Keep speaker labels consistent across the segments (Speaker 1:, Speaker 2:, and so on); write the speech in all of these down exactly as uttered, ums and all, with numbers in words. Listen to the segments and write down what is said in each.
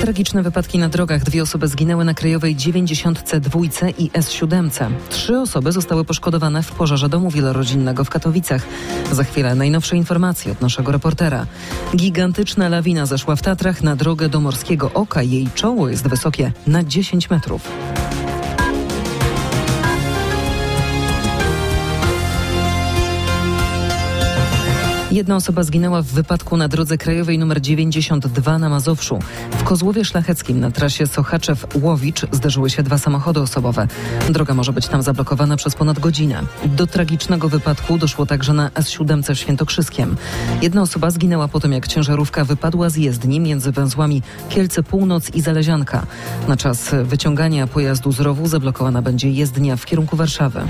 Speaker 1: Tragiczne wypadki na drogach. Dwie osoby zginęły na krajowej dziewięćdziesiąt dwa i S siedem. Trzy osoby zostały poszkodowane w pożarze domu wielorodzinnego w Katowicach. Za chwilę najnowsze informacje od naszego reportera. Gigantyczna lawina zeszła w Tatrach na drogę do Morskiego Oka. Jej czoło jest wysokie na dziesięć metrów. Jedna osoba zginęła w wypadku na drodze krajowej nr dziewięćdziesiąt dwa na Mazowszu. W Kozłowie Szlacheckim na trasie Sochaczew-Łowicz zderzyły się dwa samochody osobowe. Droga może być tam zablokowana przez ponad godzinę. Do tragicznego wypadku doszło także na S siedem w Świętokrzyskiem. Jedna osoba zginęła po tym, jak ciężarówka wypadła z jezdni między węzłami Kielce Północ i Zalezianka. Na czas wyciągania pojazdu z rowu zablokowana będzie jezdnia w kierunku Warszawy.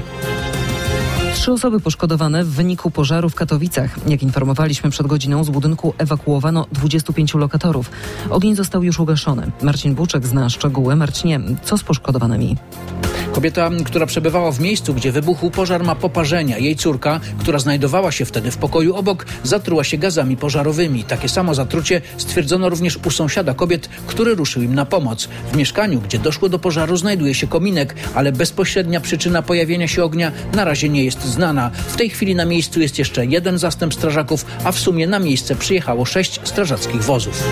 Speaker 1: Trzy osoby poszkodowane w wyniku pożaru w Katowicach. Jak informowaliśmy przed godziną, z budynku ewakuowano dwudziestu pięciu lokatorów. Ogień został już ugaszony. Marcin Buczek zna szczegóły. Marcinie, co z poszkodowanymi?
Speaker 2: Kobieta, która przebywała w miejscu, gdzie wybuchł pożar, ma poparzenia. Jej córka, która znajdowała się wtedy w pokoju obok, zatruła się gazami pożarowymi. Takie samo zatrucie stwierdzono również u sąsiada kobiet, który ruszył im na pomoc. W mieszkaniu, gdzie doszło do pożaru, znajduje się kominek, ale bezpośrednia przyczyna pojawienia się ognia na razie nie jest znana. W tej chwili na miejscu jest jeszcze jeden zastęp strażaków, a w sumie na miejsce przyjechało sześć strażackich wozów.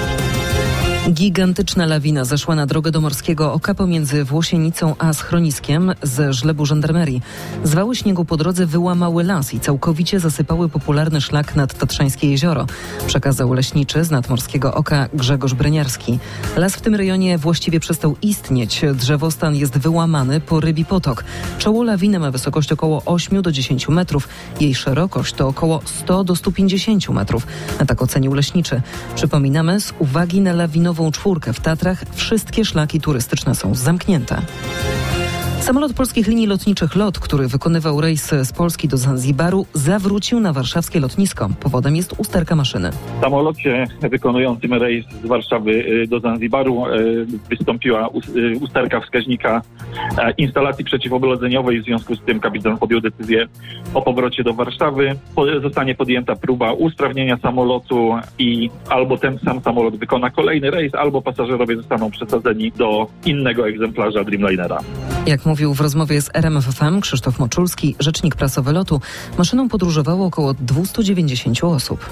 Speaker 1: Gigantyczna lawina zeszła na drogę do Morskiego Oka pomiędzy Włosienicą a schroniskiem z żlebu żandarmerii. Zwały śniegu po drodze wyłamały las i całkowicie zasypały popularny szlak nad Tatrzańskie Jezioro, przekazał leśniczy z Nadmorskiego Oka Grzegorz Bryniarski. Las w tym rejonie właściwie przestał istnieć. Drzewostan jest wyłamany po Rybi Potok. Czoło lawiny ma wysokość około osiem do dziesięciu metrów. Jej szerokość to około sto do stu pięćdziesięciu metrów. Tak ocenił leśniczy. Przypominamy, z uwagi na lawinową czwórkę w Tatrach wszystkie szlaki turystyczne są zamknięte. Samolot Polskich Linii Lotniczych LOT, który wykonywał rejs z Polski do Zanzibaru, zawrócił na warszawskie lotnisko. Powodem jest usterka maszyny.
Speaker 3: W samolocie wykonującym rejs z Warszawy do Zanzibaru wystąpiła usterka wskaźnika instalacji przeciwobrodzeniowej. W związku z tym kapitan podjął decyzję o powrocie do Warszawy. Zostanie podjęta próba usprawnienia samolotu i albo ten sam samolot wykona kolejny rejs, albo pasażerowie zostaną przesadzeni do innego egzemplarza Dreamlinera.
Speaker 1: Jak mówił w rozmowie z R M F F M Krzysztof Moczulski, rzecznik prasowy lotu, maszyną podróżowało około dwieście dziewięćdziesiąt osób.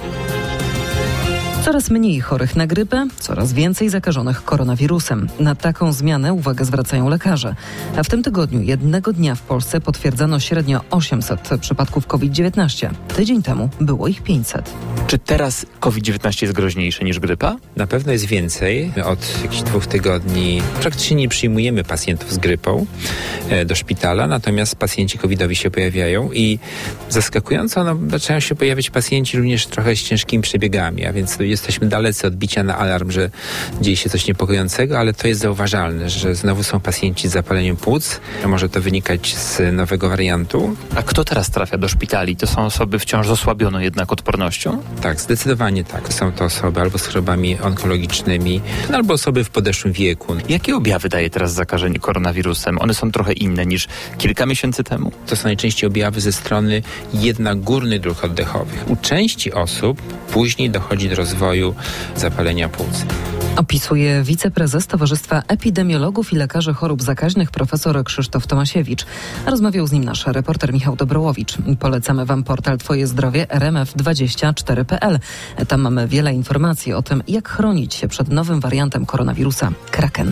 Speaker 1: Coraz mniej chorych na grypę, coraz więcej zakażonych koronawirusem. Na taką zmianę uwagę zwracają lekarze. A w tym tygodniu jednego dnia w Polsce potwierdzano średnio osiemset przypadków COVID dziewiętnaście. Tydzień temu było ich pięćset.
Speaker 4: Czy teraz COVID dziewiętnaście jest groźniejsze niż grypa? Na pewno jest więcej. Od jakichś dwóch tygodni praktycznie nie przyjmujemy pacjentów z grypą do szpitala, natomiast pacjenci covidowi się pojawiają i zaskakująco no, zaczynają się pojawiać pacjenci również trochę z ciężkimi przebiegami, a więc jesteśmy dalecy od bicia na alarm, że dzieje się coś niepokojącego, ale to jest zauważalne, że znowu są pacjenci z zapaleniem płuc. Może to wynikać z nowego wariantu.
Speaker 5: A kto teraz trafia do szpitali? To są osoby wciąż z osłabioną jednak odpornością?
Speaker 4: Tak, zdecydowanie tak. Są to osoby albo z chorobami onkologicznymi, albo osoby w podeszłym wieku.
Speaker 5: Jakie objawy daje teraz zakażenie koronawirusem? One są trochę inne niż kilka miesięcy temu?
Speaker 4: To są najczęściej objawy ze strony jednak górnych dróg oddechowych. U części osób później dochodzi do rozwoju zapalenia płuc.
Speaker 1: Opisuje wiceprezes Towarzystwa Epidemiologów i Lekarzy Chorób Zakaźnych profesor Krzysztof Tomasiewicz. Rozmawiał z nim nasz reporter Michał Dobrołowicz. Polecamy Wam portal Twoje Zdrowie R M F dwadzieścia cztery kropka p l. Tam mamy wiele informacji o tym, jak chronić się przed nowym wariantem koronawirusa Kraken.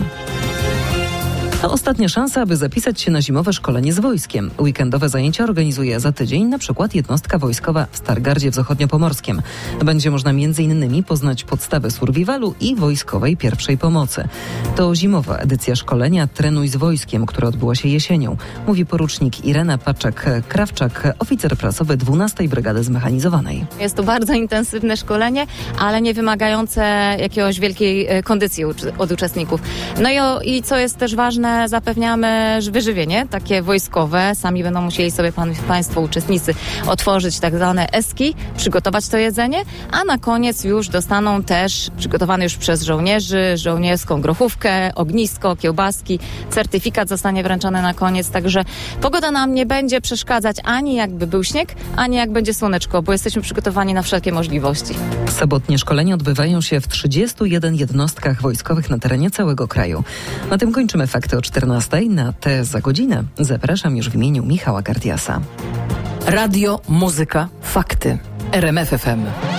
Speaker 1: To ostatnia szansa, aby zapisać się na zimowe szkolenie z wojskiem. Weekendowe zajęcia organizuje za tydzień na przykład jednostka wojskowa w Stargardzie w Zachodniopomorskiem. Będzie można między innymi poznać podstawy survivalu i wojskowej pierwszej pomocy. To zimowa edycja szkolenia Trenuj z wojskiem, która odbyła się jesienią. Mówi porucznik Irena Paczek-Krawczak, oficer prasowy dwunastej Brygady Zmechanizowanej.
Speaker 6: Jest to bardzo intensywne szkolenie, ale nie wymagające jakiegoś wielkiej kondycji od uczestników. No i, o, i co jest też ważne, że zapewniamy wyżywienie takie wojskowe. Sami będą musieli sobie pan, państwo uczestnicy otworzyć tak zwane eski, przygotować to jedzenie, a na koniec już dostaną też przygotowany już przez żołnierzy żołnierską grochówkę, ognisko, kiełbaski. Certyfikat zostanie wręczony na koniec, także pogoda nam nie będzie przeszkadzać ani jakby był śnieg, ani jak będzie słoneczko, bo jesteśmy przygotowani na wszelkie możliwości.
Speaker 1: Sobotnie szkolenia odbywają się w trzydziestu jeden jednostkach wojskowych na terenie całego kraju. Na tym kończymy Fakty o czternastej. Na te za godzinę zapraszam już w imieniu Michała Gardiasa.
Speaker 7: Radio, muzyka, fakty. R M F F M.